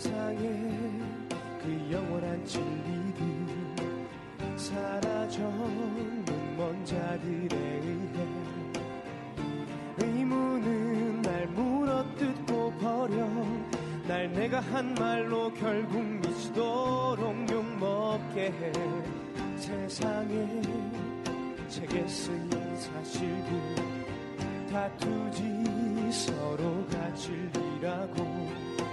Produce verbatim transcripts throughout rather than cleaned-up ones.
세상에 그 영원한 진리들 사라져는 먼 자들에 의해 의무는 날 물어뜯고 버려 날 내가 한 말로 결국 미치도록 욕먹게 해. 세상에 책에 쓰인 사실들 다투지 서로가 진리라고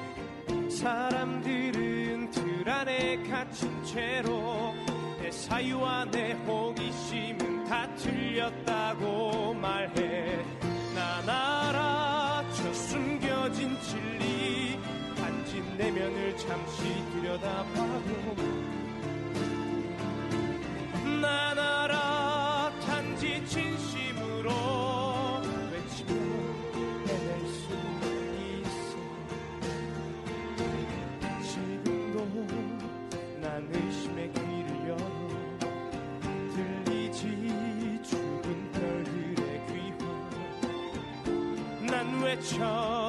사람들은 틀 안에 갇힌 채로 내 사유와 내 호기심은 다 틀렸다고 말해. 난 알아 저 숨겨진 진리 단지 내면을 잠시 들여다봐도 난 알아 단지 진심으로 외치며 해낼 수 있어. 지금도 난 의심의 귀를 열어 들리지 죽은 별들의 귀환 난 외쳐